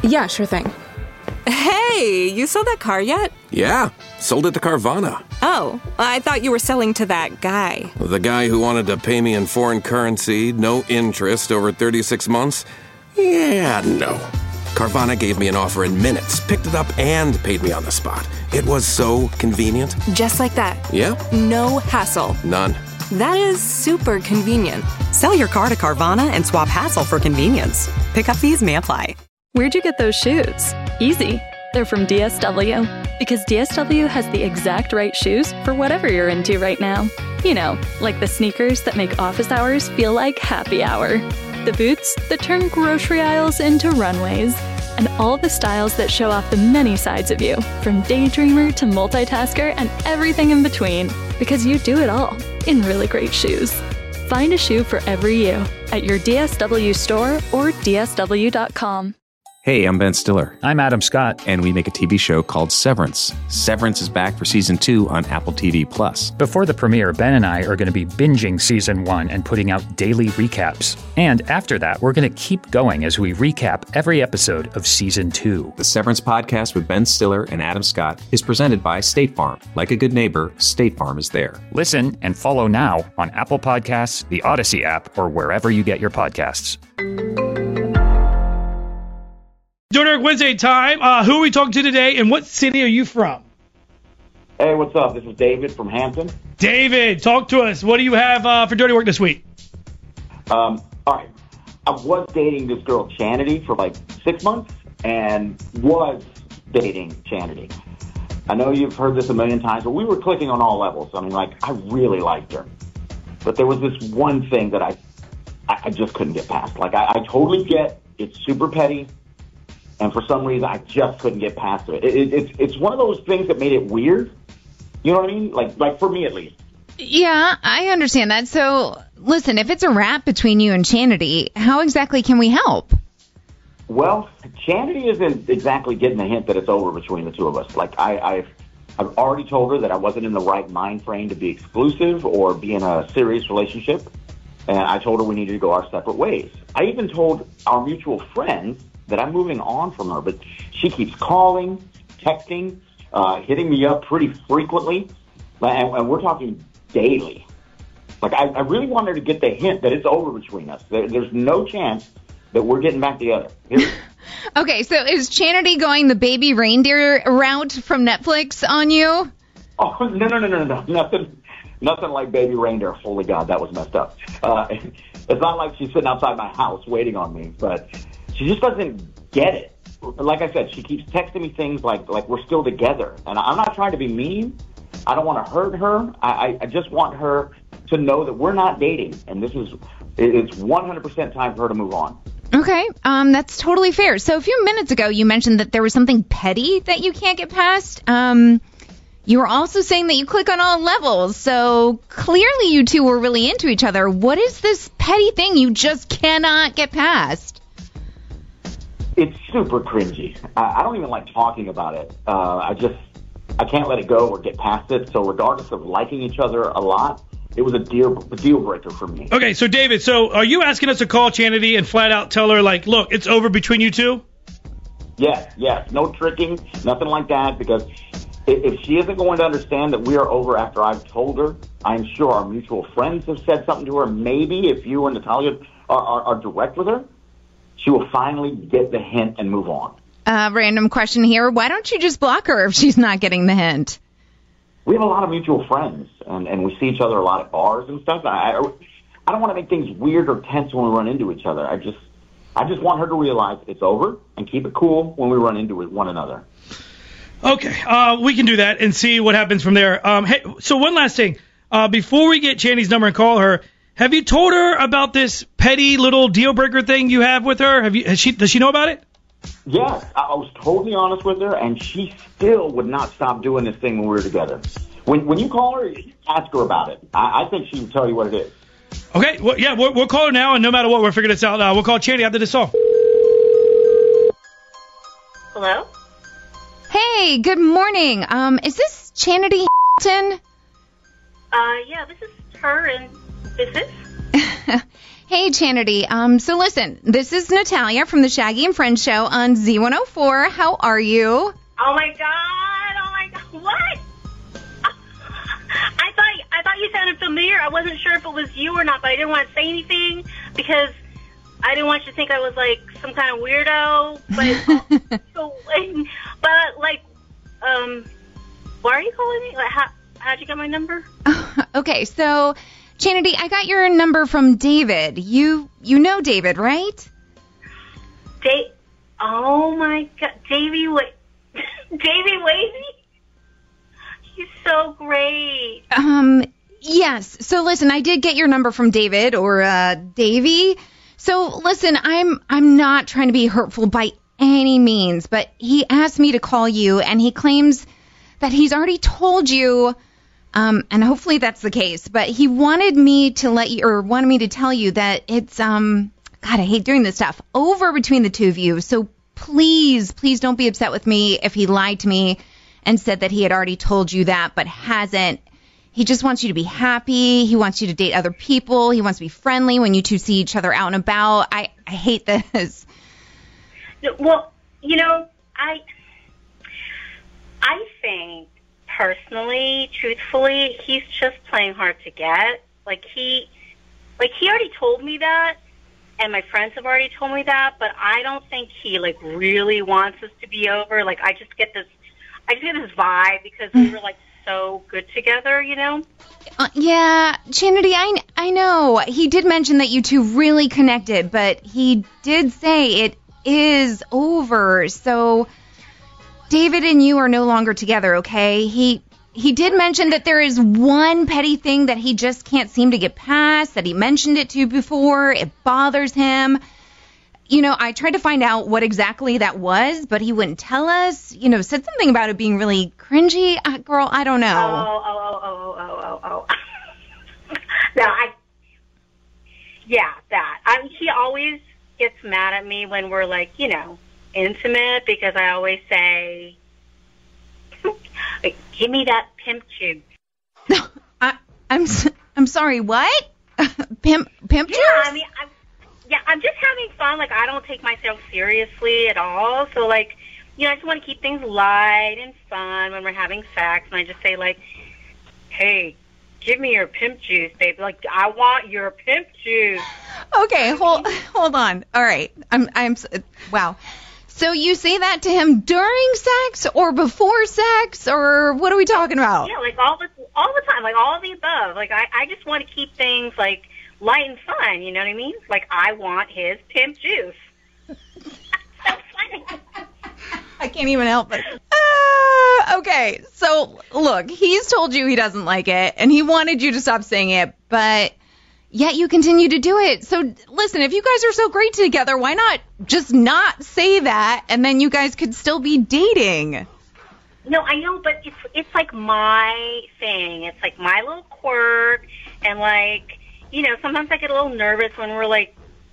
Yeah, sure thing. Hey, you sold that car yet? Yeah, sold it to Carvana. Oh, I thought you were selling to that guy. The guy who wanted to pay me in foreign currency, no interest, over 36 months? Yeah, no. Carvana gave me an offer in minutes, picked it up, and paid me on the spot. It was so convenient. Just like that. Yep. No hassle. None. That is super convenient. Sell your car to Carvana and swap hassle for convenience. Pickup fees may apply. Where'd you get those shoes? Easy. They're from DSW. Because DSW has the exact right shoes for whatever you're into right now. You know, like the sneakers that make office hours feel like happy hour. The boots that turn grocery aisles into runways. And all the styles that show off the many sides of you, from daydreamer to multitasker and everything in between. Because you do it all in really great shoes. Find a shoe for every you at your DSW store or dsw.com. Hey, I'm Ben Stiller. I'm Adam Scott. And we make a TV show called Severance. Severance is back for Season 2 on Apple TV+. Before the premiere, Ben and I are going to be binging Season 1 and putting out daily recaps. And after that, we're going to keep going as we recap every episode of Season 2. The Severance podcast with Ben Stiller and Adam Scott is presented by State Farm. Like a good neighbor, State Farm is there. Listen and follow now on Apple Podcasts, the Odyssey app, or wherever you get your podcasts. Dirty Work Wednesday time. Who are we talking to today, and what city are you from? Hey, what's up? This is David from Hampton. David, talk to us. What do you have for Dirty Work this week? All right. I was dating this girl, Chanity, for like 6 months, and was dating Chanity. I know you've heard this a million times, but we were clicking on all levels. I mean, like, I really liked her. But there was this one thing that I just couldn't get past. Like, I totally get it's super petty. And for some reason, I just couldn't get past it. It's one of those things that made it weird. You know what I mean? Like for me, at least. Yeah, I understand that. So, listen, if it's a rap between you and Chanity, how exactly can we help? Well, Chanity isn't exactly getting the hint that it's over between the two of us. Like, I've already told her that I wasn't in the right mind frame to be exclusive or be in a serious relationship. And I told her we needed to go our separate ways. I even told our mutual friends that I'm moving on from her, but she keeps calling, texting, hitting me up pretty frequently, and we're talking daily. Like, I really want her to get the hint that it's over between us. There's no chance that we're getting back together. Okay, so is Chanity going the baby reindeer route from Netflix on you? Oh, no. Nothing like baby reindeer. Holy God, that was messed up. It's not like she's sitting outside my house waiting on me, but she just doesn't get it. Like I said, she keeps texting me things like we're still together. And I'm not trying to be mean. I don't want to hurt her. I just want her to know that we're not dating. And it's 100% time for her to move on. Okay, that's totally fair. So a few minutes ago, you mentioned that there was something petty that you can't get past. You were also saying that you click on all levels. So clearly you two were really into each other. What is this petty thing you just cannot get past? It's super cringy. I don't even like talking about it. I can't let it go or get past it. So regardless of liking each other a lot, it was a deal breaker for me. Okay, so David, are you asking us to call Chanity and flat out tell her, like, look, it's over between you two? Yes. No tricking, nothing like that, because if she isn't going to understand that we are over after I've told her, I'm sure our mutual friends have said something to her. Maybe if you and Natalia are direct with her, she will finally get the hint and move on. Random question here. Why don't you just block her if she's not getting the hint? We have a lot of mutual friends, and we see each other a lot at bars and stuff. I don't want to make things weird or tense when we run into each other. I just want her to realize it's over and keep it cool when we run into one another. Okay, we can do that and see what happens from there. Hey, so one last thing. Before we get Chanity's number and call her, have you told her about this petty little deal breaker thing you have with her? Does she know about it? Yes, I was totally honest with her, and she still would not stop doing this thing when we were together. When you call her, ask her about it. I think she can tell you what it is. Okay, well, yeah, we'll call her now, and no matter what, we'll figure this out. We'll call Chanity after this song. Hello? Hey, good morning. Is this Chanity Hamilton? Yeah, this is her, and is this? Hey, Chanity. So listen, this is Natalia from the Shaggy and Friends show on Z104. How are you? Oh my God! What? I thought you sounded familiar. I wasn't sure if it was you or not, but I didn't want to say anything because I didn't want you to think I was like some kind of weirdo. Why are you calling me? Like, how'd you get my number? Okay, so Chanity, I got your number from David. You know David, right? Oh my God, Davey Wavy? He's so great. Yes. So listen, I did get your number from David or Davey. So listen, I'm not trying to be hurtful by any means, but he asked me to call you, and he claims that he's already told you, and hopefully that's the case, but he wanted me to tell you that it's God, I hate doing this stuff, over between the two of you. So please don't be upset with me if he lied to me and said that he had already told you that, but hasn't. He just wants you to be happy. He wants you to date other people. He wants to be friendly when you two see each other out and about. I hate this. Well, I think personally, truthfully, he's just playing hard to get. He already told me that, and my friends have already told me that, but I don't think he really wants us to be over. I just get this vibe because we were so good together, Yeah, Chanity, I know. He did mention that you two really connected, but he did say it is over. So David and you are no longer together, okay? He did mention that there is one petty thing that he just can't seem to get past, that he mentioned it to you before. It bothers him. I tried to find out what exactly that was, but he wouldn't tell us. Said something about it being really cringy. Girl, I don't know. Oh. No, that. He always gets mad at me when we're intimate because I always say, give me that pimp juice. I'm sorry, what? Pimp juice? I'm just having fun. I don't take myself seriously at all. So, I just want to keep things light and fun when we're having sex. And I just say, hey, give me your pimp juice, babe. I want your pimp juice. Okay, hold on. All right. Wow. So you say that to him during sex or before sex, or what are we talking about? Yeah, all the time, all of the above. I just want to keep things light and fun, you know what I mean? I want his pimp juice. So funny. I can't even help it. Okay, so look, he's told you he doesn't like it, and he wanted you to stop saying it, but yet you continue to do it. So listen, if you guys are so great together, why not just not say that, and then you guys could still be dating? No, I know, but it's my thing. It's my little quirk, and sometimes I get a little nervous when we're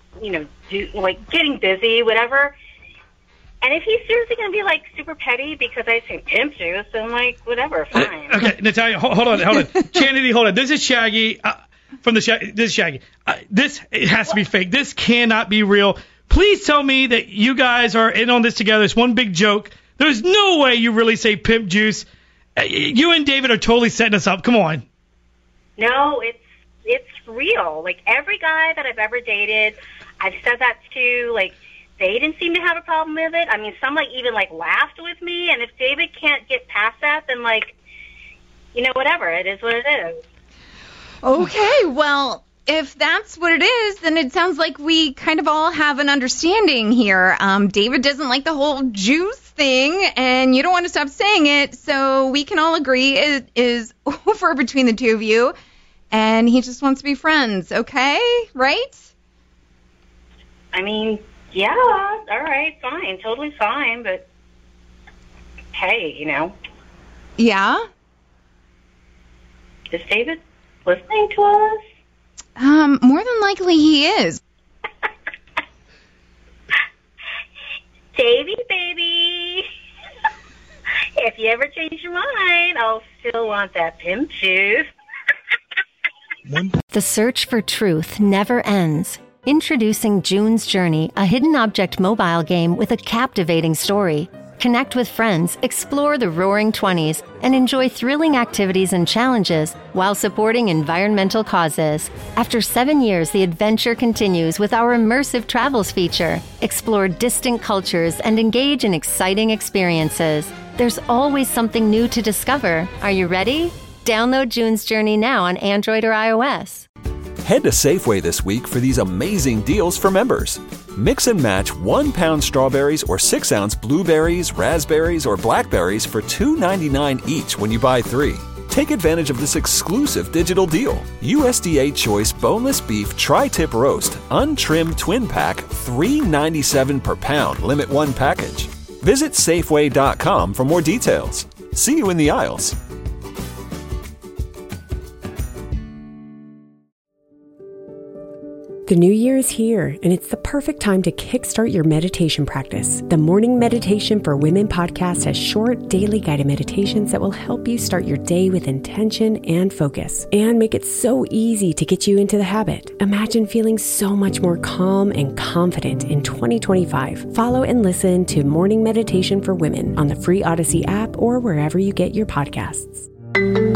getting busy, whatever. And if he's seriously going to be super petty because I say pimp juice, then whatever, fine. Okay, Natalia, hold on. Chanity, hold on. This is Shaggy from the Shaggy. This is Shaggy. It has to be fake. This cannot be real. Please tell me that you guys are in on this together. It's one big joke. There's no way you really say pimp juice. You and David are totally setting us up. Come on. No, it's real. Every guy that I've ever dated, I've said that to. They didn't seem to have a problem with it. I mean, some even laughed with me. And if David can't get past that, then whatever. It is what it is. Okay, well, if that's what it is, then it sounds like we kind of all have an understanding here. David doesn't like the whole juice thing, and you don't want to stop saying it, so we can all agree it is over between the two of you, and he just wants to be friends, okay? Right? I mean, yeah, all right, fine, totally fine, but hey, Yeah? Is David listening to us? More than likely he is. Davey, baby. If you ever change your mind, I'll still want that pimp juice. The search for truth never ends. Introducing June's Journey, a hidden object mobile game with a captivating story. Connect with friends, explore the Roaring 20s, and enjoy thrilling activities and challenges while supporting environmental causes. After 7 years, the adventure continues with our immersive travels feature. Explore distant cultures and engage in exciting experiences. There's always something new to discover. Are you ready? Download June's Journey now on Android or iOS. Head to Safeway this week for these amazing deals for members. Mix and match 1 pound strawberries or 6-ounce blueberries, raspberries, or blackberries for $2.99 each when you buy 3. Take advantage of this exclusive digital deal. USDA Choice Boneless Beef Tri-Tip Roast, Untrimmed Twin Pack, $3.97 per pound, limit 1 package. Visit Safeway.com for more details. See you in the aisles. The new year is here, and it's the perfect time to kickstart your meditation practice. The Morning Meditation for Women podcast has short, daily guided meditations that will help you start your day with intention and focus, and make it so easy to get you into the habit. Imagine feeling so much more calm and confident in 2025. Follow and listen to Morning Meditation for Women on the free Odyssey app or wherever you get your podcasts.